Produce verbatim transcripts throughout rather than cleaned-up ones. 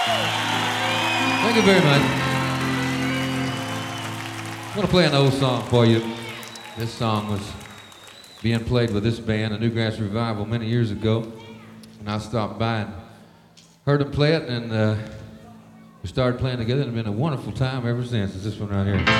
Thank you very much. I'm going to play an old song for you. This song was being played with this band, a Newgrass Revival, many years ago. And I stopped by and heard them play it, and uh, we started playing together, and it's been a wonderful time ever since. It's this one right here.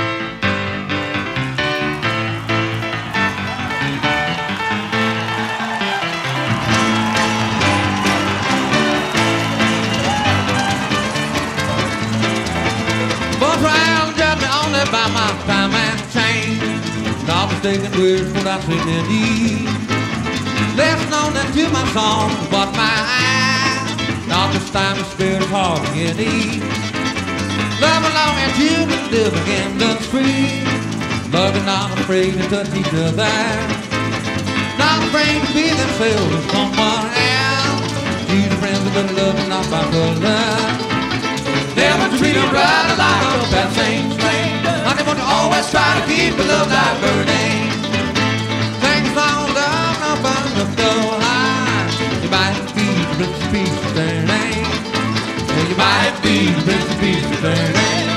By my time and change, not mistaken words what I sing in these. Less known than to my song, but my eyes. Not this time the spirit is hard to get ease. Love along and children living in the street. Loving, not afraid to touch each other. Not afraid to be themselves with someone else. Choose the friends of love and not by color. Never treat them right like a bad same strain. I want to always try to keep the love light burning. Sing songs up, up, up, up, go high. You might be the Prince of Peace of their name. Well, you might be the Prince of Peace of their name.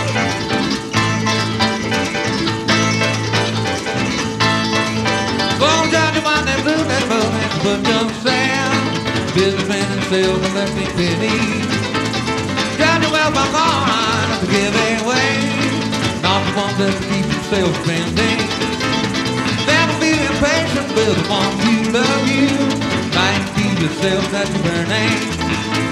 Go on, John, you want that blue, that blue, that blue, don't sound. Businessman and sales and left me penny. Got your well back on to give away. Not the ones that keep themselves spending. Never be impatient with the ones who love you. Might be yourself that you're burning.